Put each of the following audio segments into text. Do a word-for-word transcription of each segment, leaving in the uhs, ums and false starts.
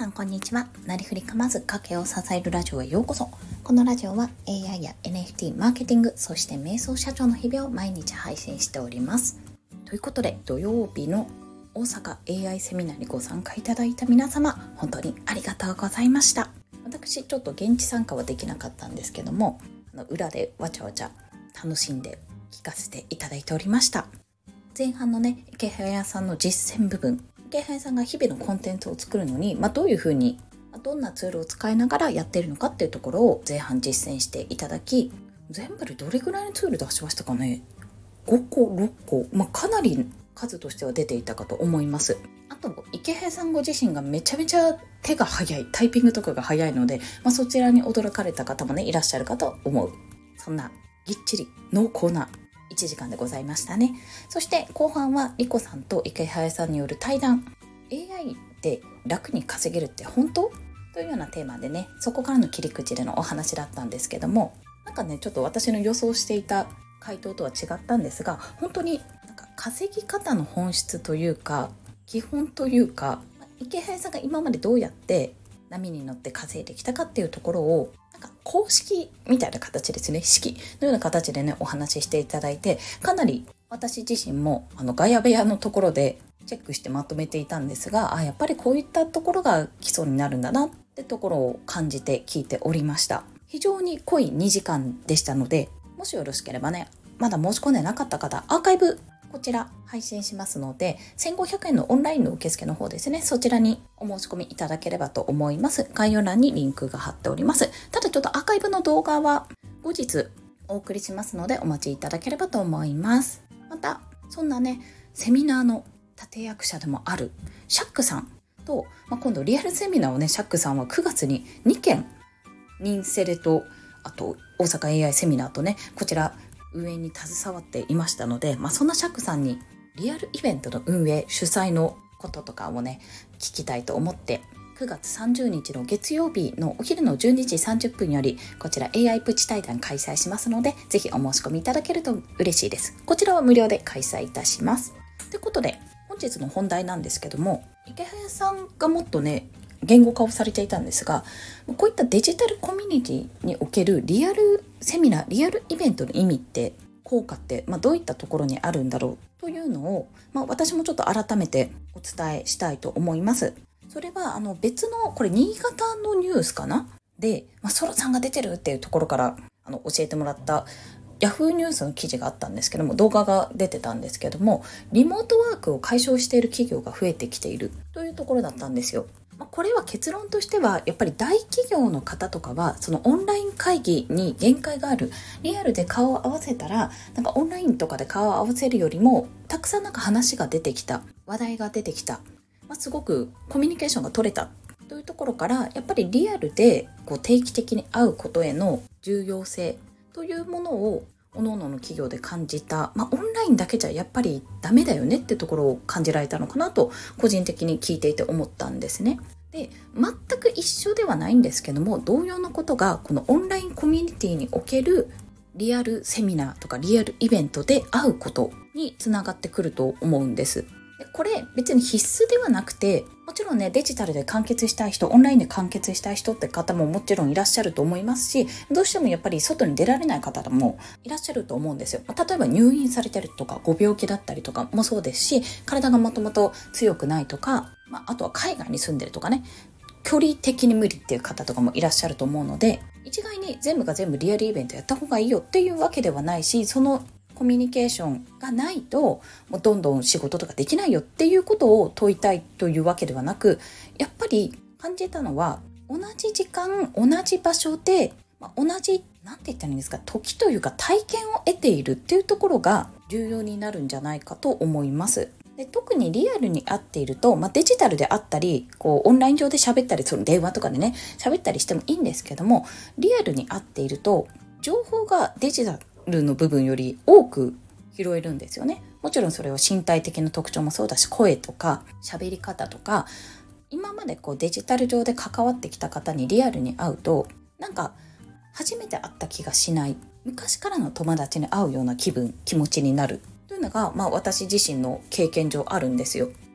さんこんにちは。なりふりかまず家計を支えるラジオへようこそ。このラジオは エーアイ や エヌエフティー、マーケティング、そして瞑想社長の日々を毎日配信しております。ということで、土曜日の大阪 エーアイ セミナーにご参加いただいた皆様、本当にありがとうございました。私ちょっと現地参加はできなかったんですけども、あの裏でわちゃわちゃ楽しんで聞かせていただいておりました。前半のね、池早さんの実践部分、池早さんが日々のコンテンツを作るのに、まあ、どういうふうにどんなツールを使いながらやっているのかっていうところを前半実践していただき、全部でどれぐらいのツール出しましたかね。ごころっこ、まあ、かなり数としては出ていたかと思います。あと池平さんご自身がめちゃめちゃ手が早い、タイピングとかが早いので、まあ、そちらに驚かれた方もねいらっしゃるかと思う。そんなぎっちり濃厚ないちじかんでございましたね。そして後半はリコさんと池早さんによる対談、 エーアイ で楽に稼げるって本当というようなテーマでね、そこからの切り口でのお話だったんですけども、なんかねちょっと私の予想していた回答とは違ったんですが、本当になんか稼ぎ方の本質というか基本というか、池早さんが今までどうやって波に乗って稼いできたかっていうところをなんか公式みたいな形ですね、式のような形でねお話ししていただいて、かなり私自身もあのガヤ部屋のところでチェックしてまとめていたんですが、あやっぱりこういったところが基礎になるんだなってところを感じて聞いておりました。非常に濃いにじかんでしたので、もしよろしければね、まだ申し込んでなかった方、アーカイブこちら配信しますので、せんごひゃくえんのオンラインの受付の方ですね、そちらにお申し込みいただければと思います。概要欄にリンクが貼っております。ただちょっとアーカイブの動画は後日お送りしますのでお待ちいただければと思います。またそんなねセミナーの立役者でもあるシャックさんと、まあ、今度リアルセミナーをねシャックさんはくがつににけん、ニンセレとあと大阪 エーアイ セミナーとねこちら運営に携わっていましたので、まあ、そんなシャックさんにリアルイベントの運営主催のこととかをね聞きたいと思って、くがつさんじゅうにちの月曜日のお昼のじゅうにじさんじゅっぷんよりこちら エーアイ プチ対談開催しますので、ぜひお申し込みいただけると嬉しいです。こちらは無料で開催いたします。ということで本日の本題なんですけども、池早さんがもっとね言語化をされていたんですが、こういったデジタルコミュニティにおけるリアルセミナー、リアルイベントの意味って効果って、まあ、どういったところにあるんだろうというのを、まあ、私もちょっと改めてお伝えしたいと思います。それはあの別のこれ新潟のニュースかなで、まあ、ソロさんが出てるっていうところからあの教えてもらったヤフーニュースの記事があったんですけども、動画が出てたんですけども、リモートワークを解消している企業が増えてきているというところだったんですよ。これは結論としてはやっぱり大企業の方とかはそのオンライン会議に限界がある、リアルで顔を合わせたらなんかオンラインとかで顔を合わせるよりもたくさんなんか話が出てきた、話題が出てきた、まあ、すごくコミュニケーションが取れたというところから、やっぱりリアルでこう定期的に会うことへの重要性というものを各々の企業で感じた、まあ、オンラインだけじゃやっぱりダメだよねってところを感じられたのかなと個人的に聞いていて思ったんですね。で、全く一緒ではないんですけども、同様のことがこのオンラインコミュニティにおけるリアルセミナーとかリアルイベントで会うことにつながってくると思うんです。でこれ別に必須ではなくて、もちろんねデジタルで完結したい人、オンラインで完結したい人って方ももちろんいらっしゃると思いますし、どうしてもやっぱり外に出られない方もいらっしゃると思うんですよ。例えば入院されてるとかご病気だったりとかもそうですし、体がもともと強くないとか、まあ、あとは海外に住んでるとかね、距離的に無理っていう方とかもいらっしゃると思うので、一概に全部が全部リアルイベントやった方がいいよっていうわけではないし、そのコミュニケーションがないともうどんどん仕事とかできないよっていうことを問いたいというわけではなく、やっぱり感じたのは同じ時間同じ場所で、まあ、同じなんて言ったらいいんですか、時というか体験を得ているっていうところが重要になるんじゃないかと思います。で特にリアルに会っていると、まあ、デジタルで会ったりこうオンライン上で喋ったり、その電話とかでね喋ったりしてもいいんですけども、リアルに会っていると情報がデジタルの部分より多く拾えるんですよね。もちろんそれは身体的な特徴もそうだし、声とか喋り方とか、今までこうデジタル上で関わってきた方にリアルに会うとなんか初めて会った気がしない、昔からの友達に会うような気分気持ちになるというのが、まあ、私自身の経験上あるんですよ。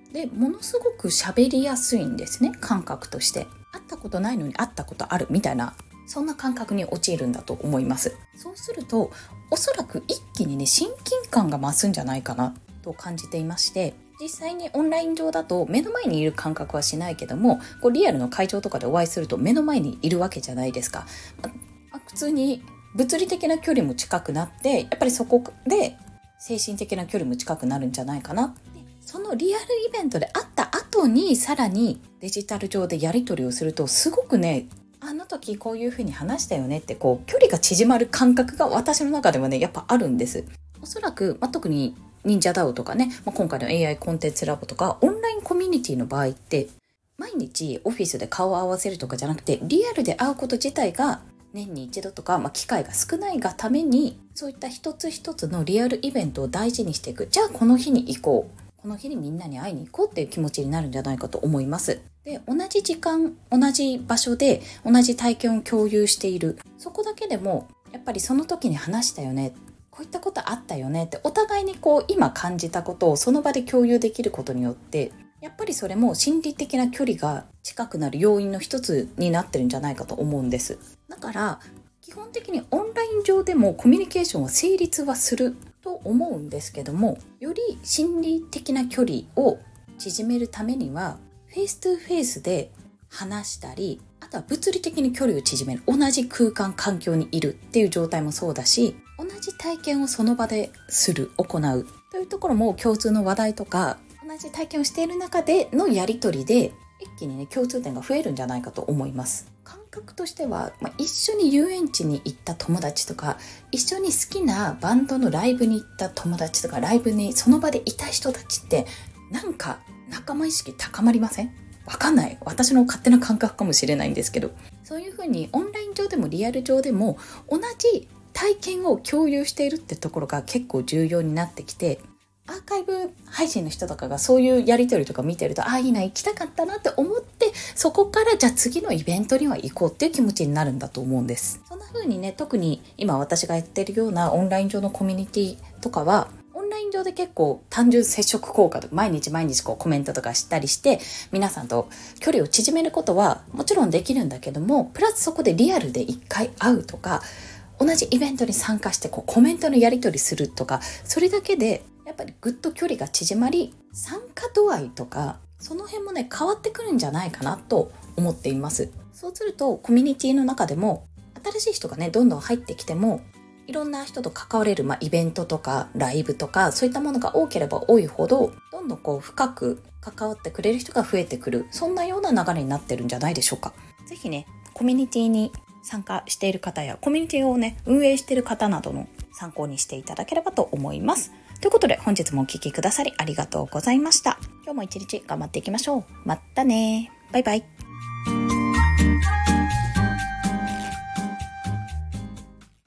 でものすごく喋りやすいんですね、感覚として。会ったことないのに会ったことあるみたいな、そんな感覚に陥るんだと思います。そうするとおそらく一気にね親近感が増すんじゃないかなと感じていまして、実際にオンライン上だと目の前にいる感覚はしないけども、こうリアルの会場とかでお会いすると目の前にいるわけじゃないですか。まあ、普通に物理的な距離も近くなって、やっぱりそこで精神的な距離も近くなるんじゃないかな。そのリアルイベントで会った後にさらにデジタル上でやり取りをすると、すごくね、あの時こういう風に話したよねってこう距離が縮まる感覚が私の中ではねやっぱあるんです。おそらく、まあ、特に忍者ダオとかね、まあ、今回の エーアイ コンテンツラボとかオンラインコミュニティの場合って毎日オフィスで顔を合わせるとかじゃなくて、リアルで会うこと自体が年に一度とか、まあ、機会が少ないがために、そういった一つ一つのリアルイベントを大事にしていく。じゃあこの日に行こう、この日にみんなに会いに行こうっていう気持ちになるんじゃないかと思います。で、同じ時間、同じ場所で同じ体験を共有している。そこだけでもやっぱりその時に話したよね、こういったことあったよねってお互いにこう今感じたことをその場で共有できることによって、やっぱりそれも心理的な距離が近くなる要因の一つになってるんじゃないかと思うんです。だから基本的にオンライン上でもコミュニケーションは成立はすると思うんですけども、より心理的な距離を縮めるためにはフェイストゥフェイスで話したり、あとは物理的に距離を縮める、同じ空間環境にいるっていう状態もそうだし、同じ体験をその場でする、行うというところも共通の話題とか同じ体験をしている中でのやり取りで一気にね共通点が増えるんじゃないかと思います。感覚としては、まあ、一緒に遊園地に行った友達とか、一緒に好きなバンドのライブに行った友達とか、ライブにその場でいた人たちってなんか仲間意識高まりません？わかんない。私の勝手な感覚かもしれないんですけど、そういうふうにオンライン上でもリアル上でも同じ体験を共有しているってところが結構重要になってきて、アーカイブ配信の人とかがそういうやり取りとか見てると、ああいいな、行きたかったなって思って、そこからじゃあ次のイベントには行こうっていう気持ちになるんだと思うんです。そんな風にね、特に今私がやってるようなオンライン上のコミュニティとかは、オンライン上で結構単純接触効果とか毎日毎日こうコメントとかしたりして皆さんと距離を縮めることはもちろんできるんだけども、プラスそこでリアルで一回会うとか、同じイベントに参加してこうコメントのやり取りするとか、それだけでやっぱりぐっと距離が縮まり、参加度合いとかその辺もね変わってくるんじゃないかなと思っています。そうするとコミュニティの中でも新しい人がねどんどん入ってきても、いろんな人と関われる、まあ、イベントとかライブとかそういったものが多ければ多いほど、どんどんこう深く関わってくれる人が増えてくる、そんなような流れになってるんじゃないでしょうか。ぜひね、コミュニティに参加している方やコミュニティをね運営している方などの参考にしていただければと思います。ということで本日もお聞きくださりありがとうございました。今日も一日頑張っていきましょう。またね。バイバイ。